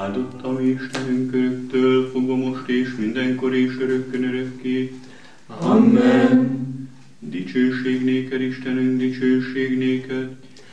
Áldott a mi Istenünk öröktől, fogva most és mindenkor és örökkön örökké. Amen. Dicsőség néked, Istenünk, dicsőség néked.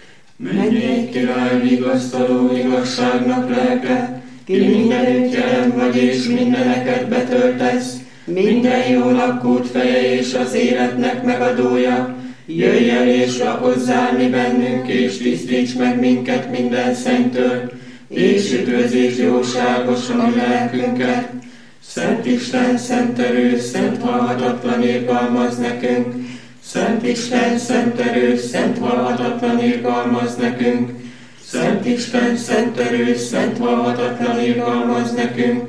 Mennyei király, vigasztaló igazságnak lelke, ki mindenütt jelen vagy és mindeneket betöltesz, minden jónak útfeje és az életnek megadója, jöjj el és lakozzál mi bennünk, és tisztíts meg minket minden szentől, és üdvözíts jóságosan a lelkünket. Szent Isten, szent erő, szent halhatatlan irgalmaz nekünk, Szent Isten, szent erő, szent halhatatlan irgalmaz nekünk, Szent Isten, szent erő, szent halhatatlan irgalmaz nekünk,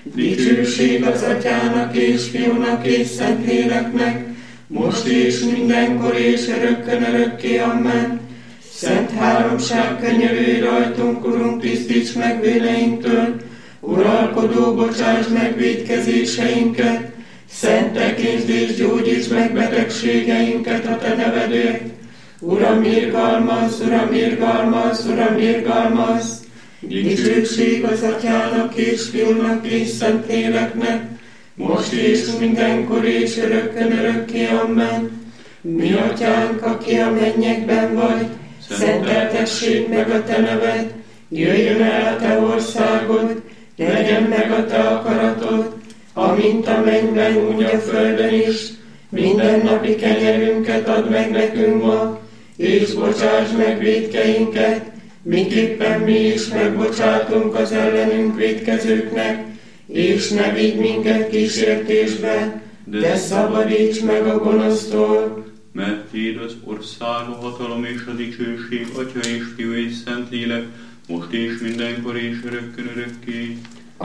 dicsőség az Atyának és Fiúnak és Szentléleknek, most és mindenkor és örökkön örökké, amen. Szent háromság, könyörülj rajtunk, Urunk, tisztíts meg bűneinktől, uralkodó, bocsáss meg vétkezéseinket, Szent tekintsd és gyógyíts meg betegségeinket a te nevedért. Uram, irgalmaz, Uram, irgalmaz, Uram, irgalmaz. Dicsőség az Atyának és Fiúnak és Szentléleknek, most és mindenkor és örökkön örökké, amen. Mi Atyánk, aki a mennyekben vagy, szenteltessék meg a te neved, jöjjön el a te országod, legyen meg a te akaratod, amint a mennyben, úgy a földön is. Mindennapi kenyerünket add meg nekünk ma, és bocsáss meg vétkeinket, miképpen mi is megbocsátunk az ellenünk vétkezőknek, és ne vigy minket kísértésbe, de szabadíts meg a gonosztól. Mert tiéd az ország, a hatalom és a dicsőség, Atya és Fiú és Szentlélek, most és mindenkor és örökkön örökké.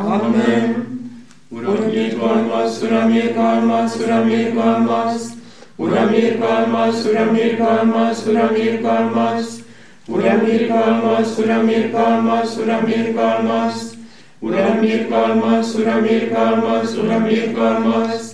Amen. Uram, irgalmaz, Uram, irgalmaz, Uram, irgalmaz. Uram, irgalmaz, Uram, irgalmaz, Uram, irgalmaz. Uram, irgalmaz, Uram, irgalmaz, Uram, irgalmaz. Uram, irgalmaz, Uram, irgalmaz, Uram, irgalmaz.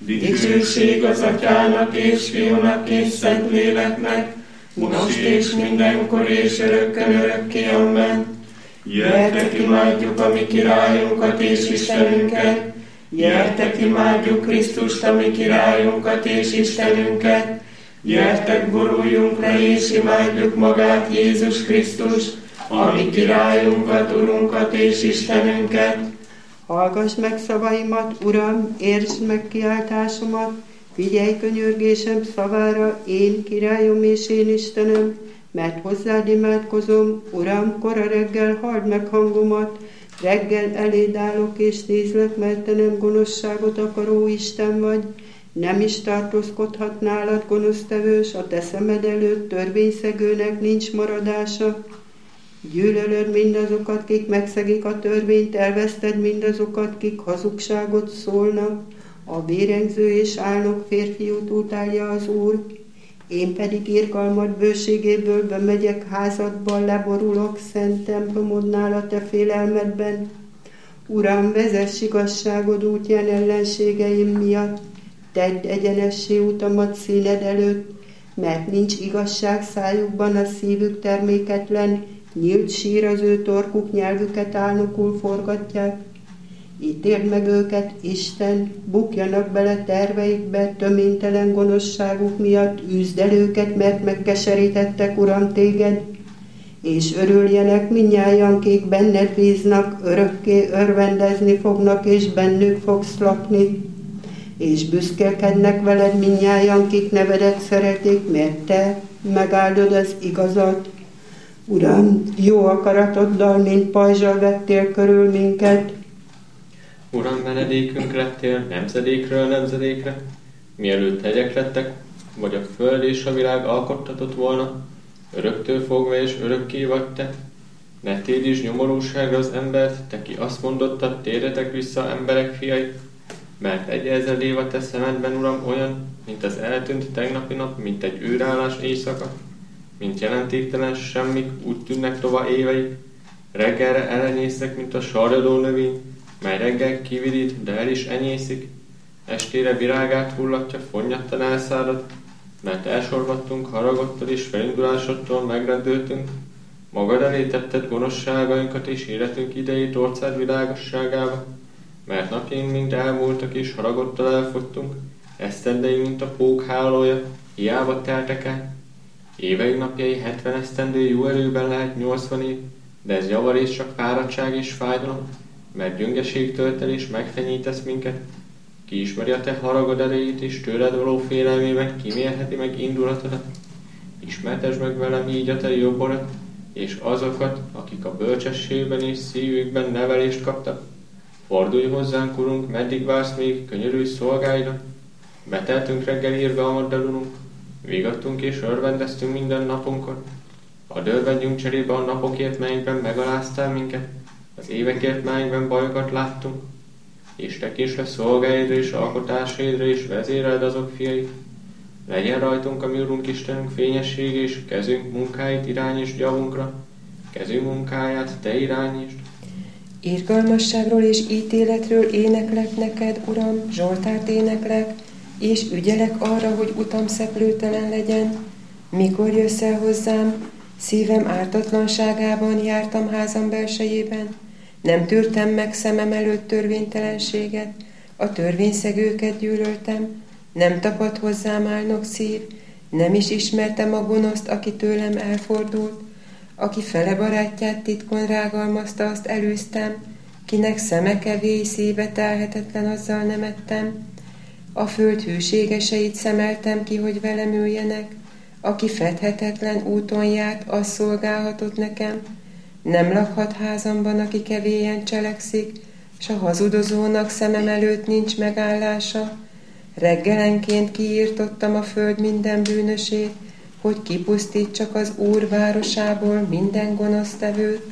Dicsőség az Atyának és Fiúnak és Szentléleknek, most és mindenkor és örökkön örökké, amen. Gyertek, imádjuk a mi királyunkat és Istenünket, gyertek, imádjuk Krisztust, a mi királyunkat és Istenünket, gyertek, boruljunk le és imádjuk magát, Jézus Krisztus, a mi királyunkat, Urunkat és Istenünket. Hallgass meg szavaimat, Uram, értsd meg kiáltásomat, figyelj könyörgésem szavára, én királyom és én Istenem, mert hozzád imádkozom, Uram, kora reggel halld meg hangomat, reggel eléd állok és nézlek, mert te nem gonoszságot akaró Isten vagy, nem is tartózkodhat nálad gonosztevős, a te szemed előtt törvényszegőnek nincs maradása. Gyűlölöd mindazokat, kik megszegik a törvényt, elveszted mindazokat, kik hazugságot szólnak. A vérengző és álnok férfiút utálja az Úr. Én pedig irgalmad bőségéből bemegyek házadba, leborulok szent templomodnál a te félelmedben. Uram, vezess igazságod útján ellenségeim miatt, tedd egyenessé utamat színed előtt, mert nincs igazság szájukban, a szívük terméketlen, nyílt sír az ő torkuk, nyelvüket álnokul forgatják. Ítéld meg őket, Isten, bukjanak bele terveikbe, töménytelen gonoszságuk miatt, üzd el őket, mert megkeserítettek, Uram, téged, és örüljenek mindnyájan, kik benned bíznak, örökké örvendezni fognak, és bennük fogsz lakni, és büszkélkednek veled mindnyájan, kik nevedet szeretik, mert te megáldod az igazat. Uram, jó akaratoddal, mint pajzsal vettél körül minket. Uram, menedékünk lettél nemzedékről nemzedékre, mielőtt hegyek lettek, vagy a föld és a világ alkottatott volna, öröktől fogva és örökké vagy te. Ne tédíts nyomorúságra az embert, te ki azt mondottad, térjetek vissza, emberek fiai, mert 1000 év a te szemedben, Uram, olyan, mint az eltűnt tegnapi nap, mint egy őrállás éjszaka, mint jelentéktelen semmik, úgy tűnnek tova éveik, reggelre elenyésznek, mint a sarjadó növény, mely reggel kividít, de el is enyészik, estére virágát hullatja, fonnyattan elszárad, mert elsorvadtunk haragottól és felindulásodtól megrendültünk, Magad elé tetted gonoszságainkat és életünk idejét orcád világosságába, mert napjaink mind elmúltak és haragottal elfogytunk, esztendeink, mint a pók hálója, hiába teltek el. Éveink napjai 70 esztendő jó erőben lehet 80 év, de ez javarészt csak fáradtság és fájdalom, mert gyöngeség tölt el és megfenyítesz minket. Ki ismeri a te haragod erejét és tőled való félelmében kimérheti meg indulatodat. Ismertesd meg velem így a te jobbodat, és azokat, akik a bölcsességben és szívükben nevelést kaptak. Fordulj hozzánk, Urunk, meddig vársz még, könyörülj szolgáidra? Beteltünk reggel irgalmaddal, Urunk, vigadtunk és örvendeztünk minden napunkon. Hadd örvendjünk cserébe a napokért, melyikben megaláztál minket, az évekért, melyikben bajokat láttunk, és tekints le szolgáidra és alkotásaidra, és vezéreld azok fiait. Legyen rajtunk a mi Urunk Istenünk fényessége, és kezünk munkáit irányítsd javunkra, kezünk munkáját te irányítsd. Irgalmasságról és ítéletről éneklek neked, Uram, Zsoltárt éneklek, és ügyelek arra, hogy utam szeplőtelen legyen. Mikor jössz el hozzám? Szívem ártatlanságában jártam házam belsejében. Nem tűrtem meg szemem előtt törvénytelenséget, a törvényszegőket gyűlöltem. Nem tapadt hozzám álnok szív, nem is ismertem a gonoszt, aki tőlem elfordult. Aki fele barátját titkon rágalmazta, azt elűztem, kinek szeme kevély, szíve telhetetlen, azzal nem ettem. A föld hűségeseit szemeltem ki, hogy velem üljenek, aki fedhetetlen úton járt, az szolgálhatott nekem. Nem lakhat házamban, aki kevélyen cselekszik, s a hazudozónak szemem előtt nincs megállása. Reggelenként kiírtottam a föld minden bűnösét, hogy kipusztítsak az Úr városából minden gonosztevőt.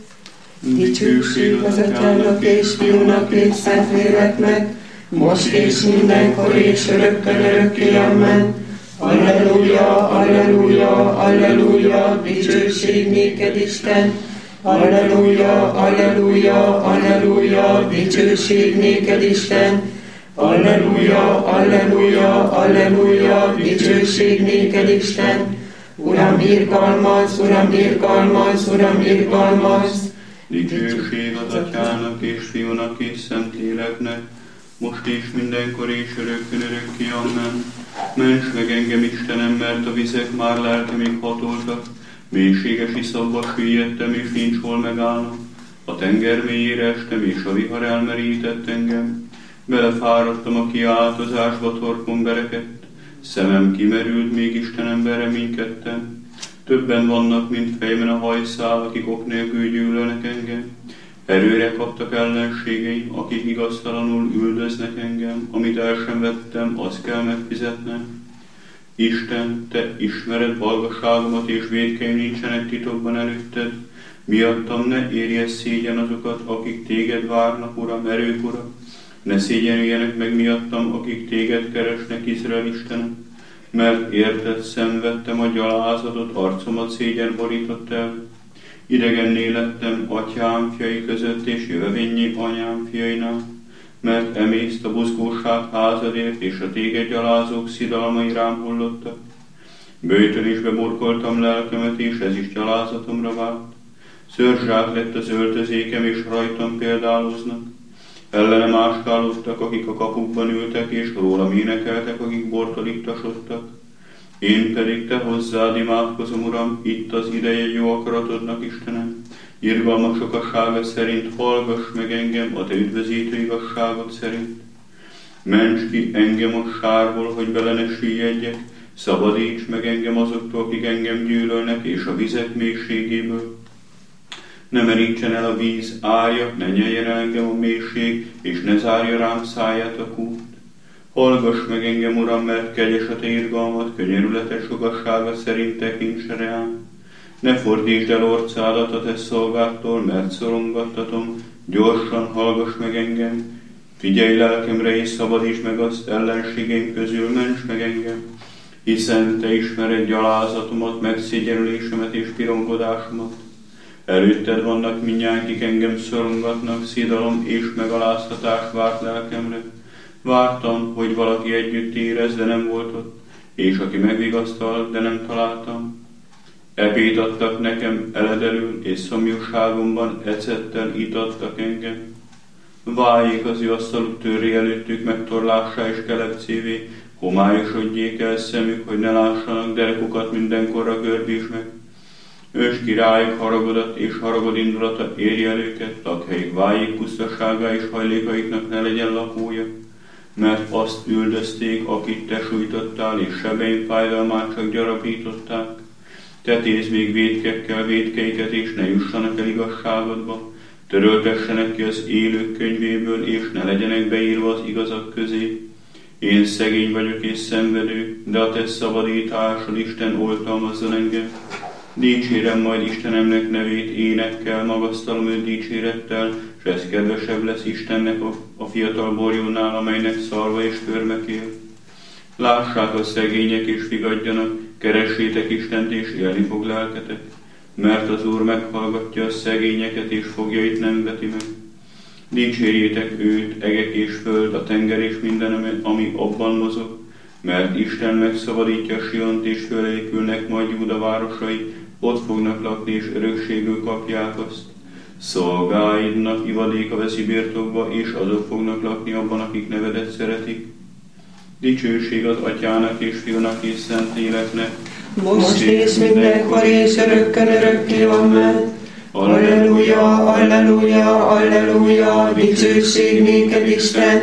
Dicsőség az Atyának és Fiúnak és Szentléleknek, most és mindenkor és örökkön örökké, amen. Alleluja, alleluja, alleluja, dicsőség néked, Isten. Alleluja, alleluja, alleluja, dicsőség néked, Isten. Alleluja, alleluja, alleluja, dicsőség néked, Isten. Uram, irgalmaz, Uram, irgalmaz, Uram, irgalmaz. Dicsőség az Atyának és Fiúnak és Szentléleknek, most és mindenkor és örökkön örökké, amen. Ments meg engem, Istenem, mert a vizek már lelkemig hatoltak, mélységes iszapba süllyedtem, és nincs hol megállnom. A tenger mélyére estem, és a vihar elmerített engem. Belefáradtam a kiáltozásba, torkom berekedt, szemem kimerült, még Istenemben reménykedtem. Többen vannak, mint fejben a hajszál, akik ok nélkül gyűlölnek engem. Erőre kaptak ellenségeim, akik igaztalanul üldöznek engem, amit el sem vettem, azt kell megfizetnem. Isten, te ismered valgaságomat, és vétkeim nincsenek titokban előtted. Miattam ne érje szégyen azokat, akik téged várnak, Uram, erők Ura. Ne szégyenüljenek meg miattam, akik téged keresnek, Izrael Istenem. Mert érted szenvedtem a gyalázatot, arcomat szégyen borított el. Idegenné lettem atyám fiai között, és jövevényi anyám fiainál, mert emészt a buzgóság házadért, és a téged gyalázók szidalmai rám hullottak. Böjtönésbe burkoltam lelkemet, és ez is gyalázatomra vált. Szörzsák lett az öltözékem, és rajtam példáloznak. Ellenem áskálódtak, akik a kapukban ültek, és rólam énekeltek, akik bortolítasodtak. Én pedig te hozzád imádkozom, Uram, itt az ideje jó akaratodnak, Istenem. Irgalmas sokasága szerint hallgass meg engem a te üdvözítő igazságod szerint. Ments ki engem a sárból, hogy bele ne süllyedjek, szabadíts meg engem azoktól, akik engem gyűlölnek, és a vizek mélységéből. Ne merítsen el a víz árja, ne nyeljen el engem a mélység, és ne zárja rám száját a kút. Hallgass meg engem, Uram, mert kegyes a te irgalmat, könyörületes sogassága szerint tekints rám. Ne fordítsd el orcádat a te szolgától, mert szorongattatom, gyorsan hallgass meg engem. Figyelj lelkemre, és szabadítsd meg azt ellenségeim közül, ments meg engem. Hiszen te ismered gyalázatomat, megszégyenülésemet és pirongodásomat. Előtted vannak mindnyájan, akik engem szorongatnak, szidalom és megaláztatás várt lelkemre. Vártam, hogy valaki együtt érez, de nem volt ott, és aki megvigasztal, de nem találtam. Ebéd adtak nekem eledelül, és szomjúságomban ecettel itattak engem. Váljék az ő asztaluk törri előttük megtorlássá és kelepcévé, homályosodjék el szemük, hogy ne lássanak, derekukat mindenkorra görbíts meg. Ős királyok haragodat és haragod indulata érje el őket, lakhelyük váljék pusztaságá és hajlékaiknak ne legyen lakója, mert azt üldözték, akit te sújtottál, és sebeim fájdalmát csak gyarapították. Tetézd még vétkekkel vétkeiket, és ne jussanak el igazságodba, töröltessenek ki az élők könyvéből, és ne legyenek beírva az igazak közé. Én szegény vagyok és szenvedő, de a te szabadításod, Isten, oltalmazzon engem. Dicsérem majd Istenemnek nevét énekkel, magasztalom őt dicsérettel, és ez kedvesebb lesz Istennek a fiatal borjónál, amelynek szarva és körmek él. Lássák a szegények és figadjanak, keressétek Istent és élni fog lelketek, mert az Úr meghallgatja a szegényeket és fogjait nem veti meg. Dicsérjétek őt, egek és föld, a tenger és minden, ami abban mozog, mert Isten megszabadítja Siont, és fölépülnek majd Júda városai, ott fognak lakni, és örökségül kapják azt. Szolgáidnak ivadéka veszi birtokba, és azok fognak lakni abban, akik nevedet szeretik. Dicsőség az Atyának és Fiúnak és Szentléleknek, most és mindenkor és örökkön örökké, amen. Alleluja, alleluja, alleluja, dicsőség néked Isten.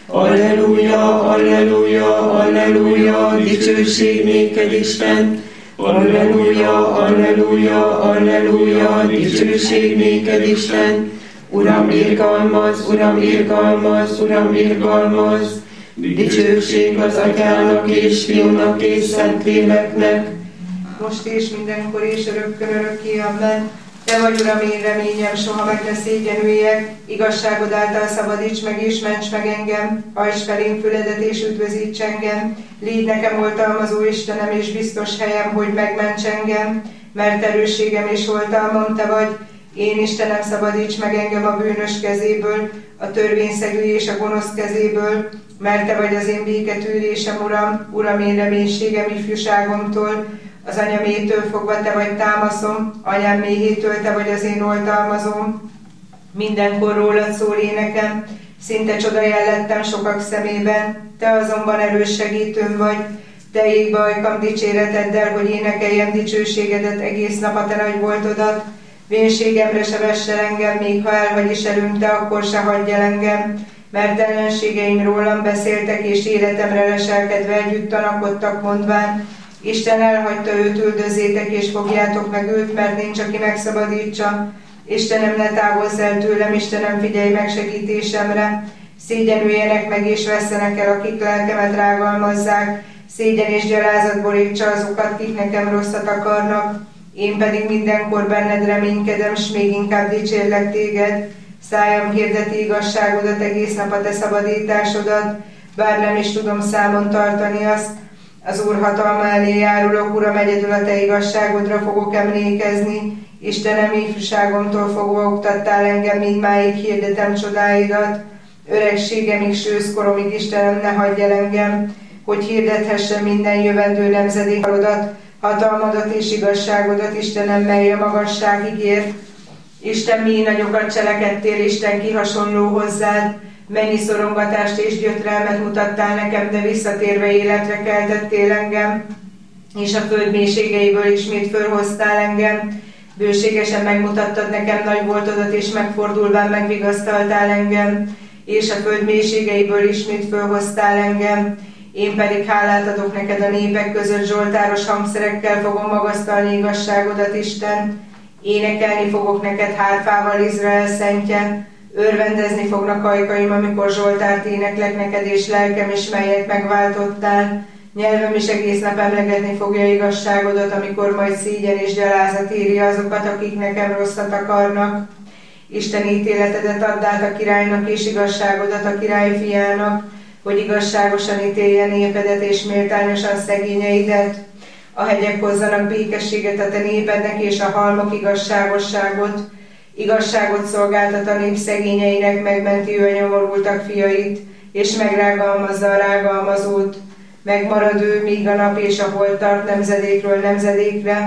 Alleluja, alleluja, alleluja, dicsőség néked Isten. Alleluja, alleluja, alleluja, dicsőség néked Isten. Uram, irgalmaz, Uram, irgalmaz, Uram, irgalmaz. Dicsőség az Atyának és Fiúnak és Szentléleknek, most és mindenkor és örökkön örökké, amen. Te vagy, Uram, én reményem, soha meg ne szégyenüljek, igazságod által szabadíts meg és ments meg engem, hajtsd felém füledet és üdvözíts engem, légy nekem oltalmazó Istenem és biztos helyem, hogy megments engem, mert erősségem és oltalmam te vagy. Én, Istenem, szabadíts meg engem a bűnös kezéből, a törvényszegő és a gonosz kezéből, mert te vagy az én béketűrésem, Uram, Uram, én reménységem ifjúságomtól, az anyamétől fogva te vagy támaszom, anyám méhétől te vagy az én oltalmazóm. Mindenkor rólad szól énekem, szinte csoda jellettem sokak szemében, te azonban erős segítőm vagy, te égbe ajkam dicséreteddel, hogy énekeljem dicsőségedet egész nap a te nagy voltodat. Vénségemre se vess el engem, még ha elhagy is elünk te, akkor se hagyj el engem, mert ellenségeim rólam beszéltek, és életemre leselkedve együtt tanakodtak, mondván, Isten elhagyta őt, üldözzétek és fogjátok meg őt, mert nincs, aki megszabadítsa. Istenem, ne távolsz el tőlem, Istenem, figyelj meg segítésemre. Szégyenüljenek meg és vesszenek el, akik lelkemet rágalmazzák. Szégyen és gyalázat borítsa azokat, kik nekem rosszat akarnak. Én pedig mindenkor benned reménykedem, s még inkább dicsérlek téged. Szájam hirdeti igazságodat, egész nap a te szabadításodat, bár nem is tudom számon tartani azt. Az Úr hatalma elé járulok, Uram, egyedül a te igazságodra fogok emlékezni. Istenem, ifjúságomtól fogva oktattál engem, mindmáig hirdetem csodáidat. Öregségemig, sőszkoromig, Istenem, ne hagyj el engem, hogy hirdethessem minden jövendő nemzedékarodat, hatalmadat és igazságodat, Istenem, mely a magasságig ért. Isten, mi nagyokat cselekedtél, Isten, ki hasonló hozzád, mennyi szorongatást és gyötrelmet mutattál nekem, de visszatérve életre keltettél engem, és a föld mélységeiből ismét fölhoztál engem. Bőségesen megmutattad nekem nagy voltodat, és megfordulván megvigasztaltál engem, és a föld mélységeiből ismét fölhoztál engem. Én pedig hálát adok neked a népek között, zsoltáros hangszerekkel fogom magasztalni igazságodat, Isten. Énekelni fogok neked hárfával, Izrael szentje. Örvendezni fognak ajkaim, amikor zsoltárt éneklek neked, és lelkem is, melyet megváltottál. Nyelvem is egész nap emlegetni fogja igazságodat, amikor majd szégyen és gyalázat éri azokat, akik nekem rosszat akarnak. Isten, ítéletedet add át a királynak, és igazságodat a király fiának, hogy igazságosan ítélje népedet, és méltányosan szegényeidet. A hegyek hozzanak békességet a te népednek, és a halmok igazságosságot. Igazságot szolgáltat a nép szegényeinek, megmenti ő a nyomorultak fiait, és megrágalmazza a rágalmazót. Megmarad ő, míg a nap és a hold tart nemzedékről nemzedékre.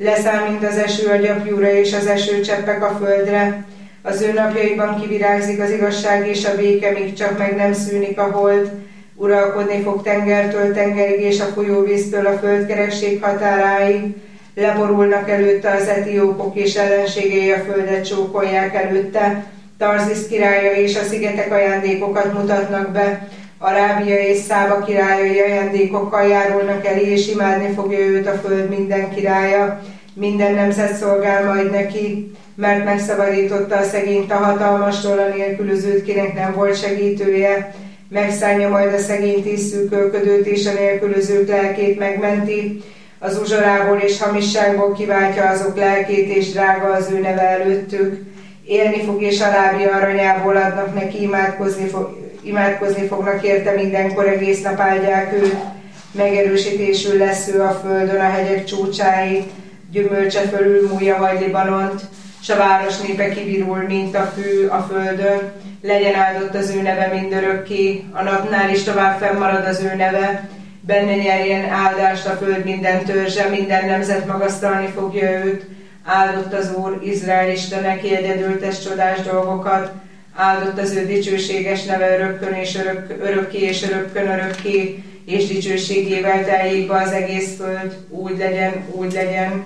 leszáll, mint az eső a gyapjúra és az esőcseppek a földre. Az ő napjaiban kivirágzik az igazság és a béke, míg csak meg nem szűnik a hold. Uralkodni fog tengertől tengerig és a folyóvíztől a földkeresség határáig. Leborulnak előtte az etiópok, és ellenségei a földet csókolják előtte. Tarzisz királya és a szigetek ajándékokat mutatnak be. Arábia és Szába királyai ajándékokkal járulnak elé, és imádni fogja őt a föld minden királya. Minden nemzet szolgál majd neki, mert megszabadította a szegényt a hatalmastól, a nélkülözőt, kinek nem volt segítője. Megszállja majd a szegényt és szűkölködőt, és a nélkülözők lelkét megmenti. Az uzsorából és hamisságból kiváltja azok lelkét, és drága az ő neve előttük. Élni fog, és Arábia aranyából adnak neki, imádkozni fognak érte, mindenkor egész nap áldják őt. Megerősítésül lesz ő a földön, a hegyek csúcsáit, gyümölcse fölül múlja vagy Libanont, s a város népe kivirul, mint a fű a földön. Legyen áldott az ő neve mindörökké, a napnál is tovább fennmarad az ő neve. Benne nyerjen áldást a föld minden törzse, minden nemzet magasztalni fogja őt. Áldott az Úr, Izrael Istene, ki egyedül tesz csodás dolgokat. Áldott az ő dicsőséges neve örökkön és örökké és örökkön örökké, és dicsőségével teljék be az egész föld. Úgy legyen, úgy legyen.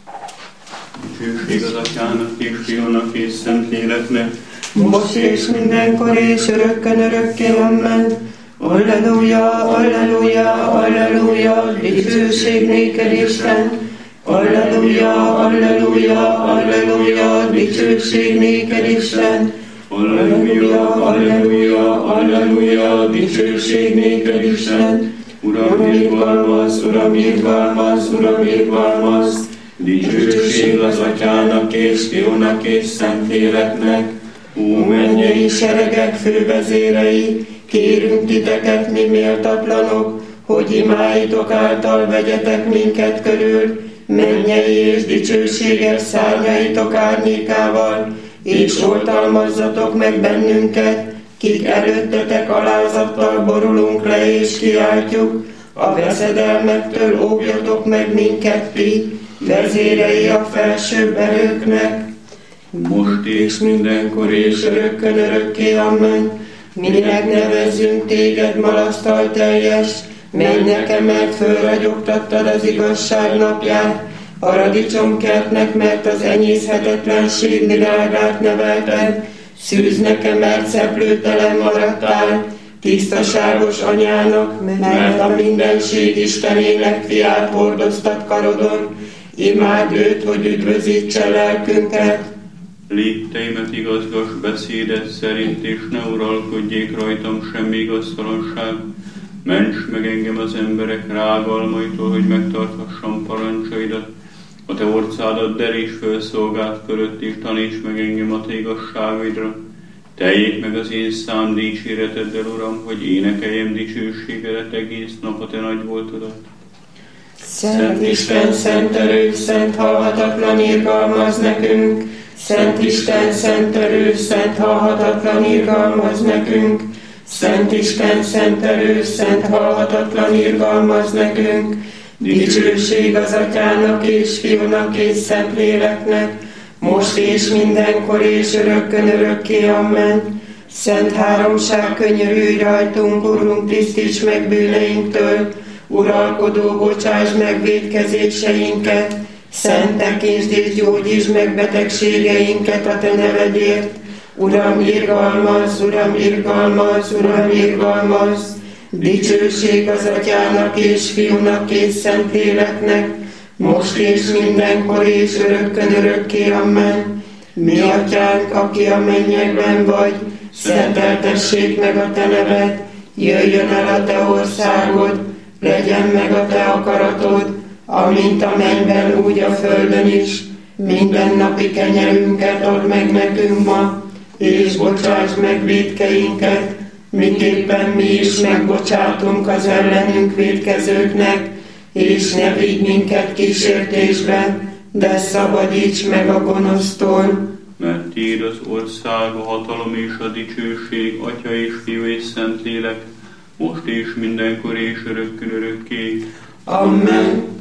Dicsőség az Atyának és Fiúnak és Szentléleknek, most és mindenkor és örökkön örökké, amen. Alleluja, alleluja, alleluja, dicsőség néked Isten. Alleluja, alleluja, alleluja, dicsőség néked Isten. Alleluja, alleluja, alleluja, dicsőség néked Isten. Uram, irgalmaz, Uram, irgalmaz, Uram, irgalmaz. Dicsőség az Atyának és Fiúnak és Szentléleknek. Ó, mennyei seregek fővezérei, kérünk titeket, mi méltatlanok, hogy imáitok által vegyetek minket körül, mennyei és dicsőséges szárnyaitok árnyékával, és oltalmazzatok meg bennünket, kik előttetek alázattal borulunk le és kiáltjuk, a veszedelmektől óvjatok meg minket ti, vezérei a felsőbb erőknek, most és mindenkor és örökkön örökké, amen. Minek nevezzünk téged malasztal teljes, menj nekem, mert fölragyogtattad az igazság napját, paradicsomkertnek, mert az enyészhetetlenség virágát nevelted, szűz nekem, mert szeplőtelen maradtál, tisztaságos anyának, mert a mindenség Istenének fiát hordoztat karodon, imád őt, hogy üdvözítse lelkünket. Lépteimet igazgass beszédet szerint, és ne uralkodjék rajtam semmi igaztalanság. Ments meg engem az emberek rágalmaitól, hogy megtarthassam parancsaidat. A te orcádat deríts föl szolgált fölött, és taníts meg engem a te igazságaidra. Teljék meg az én szám dicséreteddel, Uram, hogy énekeljem dicsőségedet egész nap a te nagy voltodat. Szent Isten, szent erő, szent halhatatlan irgalmaz nekünk. Szent Isten, szent erő, szent halhatatlan irgalmaz nekünk. Szent Isten, szent erő, szent halhatatlan irgalmaz nekünk. Dicsőség az Atyának és Fiúnak és Szentléleknek, most és mindenkor és örökkön örökké, amen. Szent háromság, könyörülj rajtunk, Urunk, tisztíts meg bűneinktől, uralkodó, bocsáss meg vétkezéseinket, Szent tekintsd és gyógyítsd meg betegségeinket a te nevedért. Uram, irgalmaz, Uram, irgalmaz, Uram, irgalmaz. Dicsőség az Atyának és Fiúnak és Szentléleknek, most és mindenkor és örökkön örökké, amen. Mi Atyánk, aki a mennyekben vagy, szenteltessék meg a te neved, jöjjön el a te országod, legyen meg a te akaratod, amint a mennyben, úgy a földön is. Minden napi kenyerünket add meg nekünk ma, és bocsáss meg vétkeinket, miképpen mi is megbocsátunk az ellenünk vétkezőknek, és ne vigy minket kísértésbe, de szabadíts meg a gonosztól. Mert tiéd az ország, a hatalom és a dicsőség, Atya és Fiú és Szentlélek, most és mindenkor és örökkön örökké. Amen.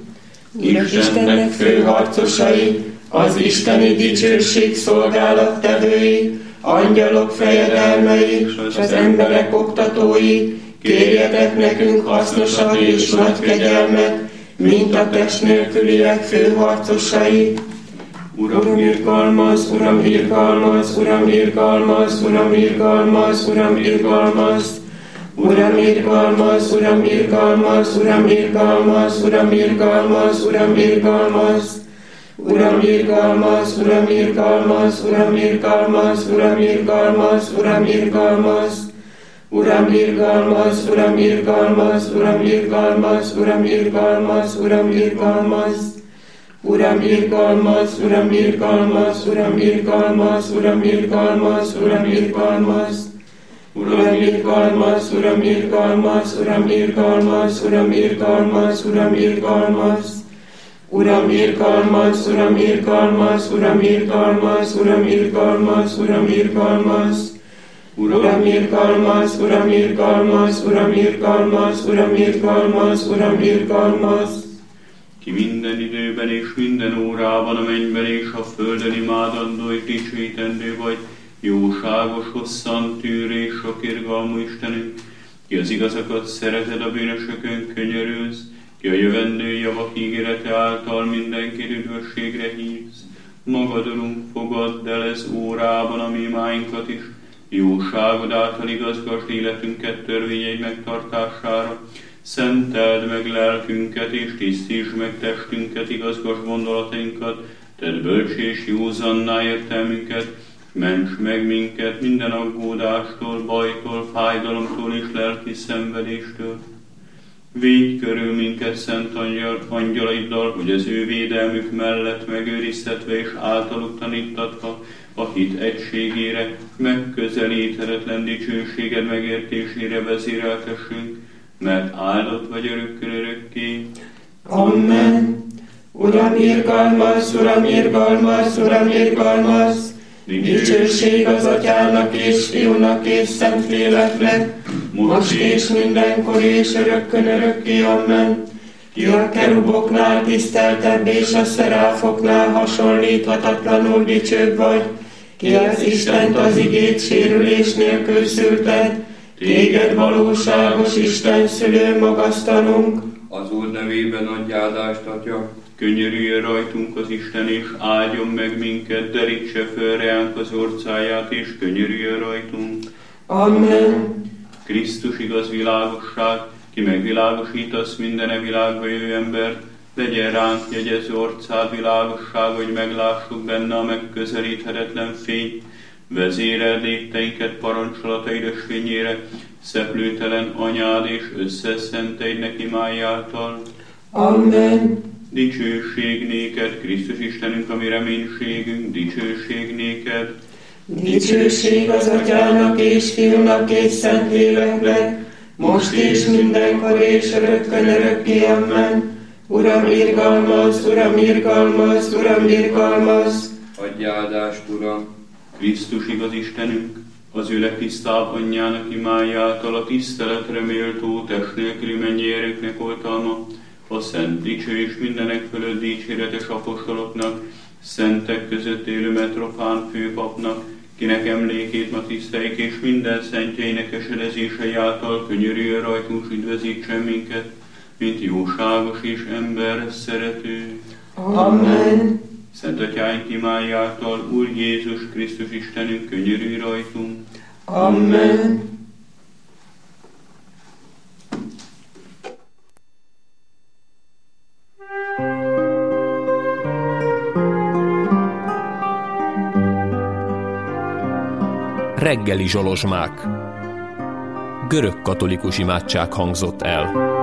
Urak Istennek főharcosai, az isteni dicsőség szolgálattevői, angyalok fejedelmei, és az emberek oktatói, kérjetek nekünk hasznosat és nagy kegyelmet, mint a test nélküliek főharcosai. Uram irgalmaz, Uram irgalmaz, Uram irgalmaz, Uram irgalmaz, Uram irgalmaz. Uram irgalmaz, Uram irgalmaz, Uram irgalmaz, Uram irgalmaz, Uram irgalmaz. Uram irgalmaz, Uram irgalmaz, Uram irgalmaz, Uram irgalmaz, Uram irgalmaz. Uram irgalmaz, Uram irgalmaz, Uram irgalmaz, Uram irgalmaz, Uram irgalmaz. Uram irgalmaz, Uram irgalmaz, Uram irgalmaz, Uram irgalmaz, Uram irgalmaz. Uram irgalmaz, Uram irgalmaz, Uram irgalmaz, Uram irgalmaz, Uram irgalmaz. Uram irgalmaz, Uram irgalmaz, Uram irgalmaz, Uram irgalmaz, Uram irgalmaz. Uram irgalmaz, Uram irgalmaz, Uram irgalmaz, Uram irgalmaz, Uram irgalmaz. Ki minden időben és minden órában a mennyben és a földön imádandó és dicsőítendő vagy, jóságos, hosszantűrő és sok irgalmú Istenünk, ki az igazakat szereted, a bűnösökön könyörülsz, ki a jövendő javak ígérete által mindenkit üdvösségre hívsz. Magad, Urunk, fogadd el ez órában a mi imáinkat is, jóságod által igazgasd életünket törvényeid megtartására. Szenteld meg lelkünket és tisztítsd meg testünket, igazgasd gondolatainkat, tedd bölcsé és józanná értelmünket, ments meg minket minden aggódástól, bajtól, fájdalomtól és lelki szenvedéstől. Védj körül minket szent angyalaiddal, hogy az ő védelmük mellett megőriztetve és általuk tanítatva a hit egységére, megközelíthetetlen dicsőséged megértésére vezéreltessünk, mert áldott vagy örökkön örökké. Amen. Uram irgalmaz, Uram irgalmaz, Uram irgalmaz. Dicsőség az Atyának és Fiúnak és Szentléleknek, most és mindenkor és örökkön örökké. Amen. Ki a keruboknál tiszteltebb és a szeráfoknál hasonlíthatatlanul dicsőbb vagy, ki az Istent az igét sérülés nélkül szülted, téged valóságos Isten szülő magasztalunk. Az Úr nevében adj áldást, Atya. Könyörüljön rajtunk az Isten, és áldjon meg minket, derítse föl reánk az orcáját, és könyörüljön rajtunk. Amen. Krisztus igaz világosság, ki megvilágosítasz minden világba jövő embert, legyen ránk jegyező orcád világosság, hogy meglássuk benne a megközelíthetetlen fényt, vezéreld lépteinket parancsolataid ösvényére, szeplőtelen anyád és összeszenteidnek imáj által. Amen. Dicsőség néked, Krisztus Istenünk, a mi reménységünk, dicsőség néked. Dicsőség az Atyának és Fiúnak és Szentléleknek, most és mindenkor és örökkön örökké. Amen. Uram irgalmaz, Uram irgalmaz, Uram irgalmaz. Adj áldást, Uram. Krisztus igaz Istenünk, az ő legtisztább anyjának imájától a tiszteletre méltó test nélküli mennyierőknek oltalma, a szent dicső és mindenek fölött dicséretes apostoloknak, szentek között élő Metrofán főpapnak, kinek emlékét ma tiszteljék, és minden szentjeinek esedezései által könyörüljön rajtunk, s üdvözítsen minket, mint jóságos és ember szerető. Amen. Szent Atyáink imájától, Úr Jézus Krisztus Istenünk, könyörülj rajtunk. Amen. Reggeli zsolozsmák. Görög katolikus imádság hangzott el.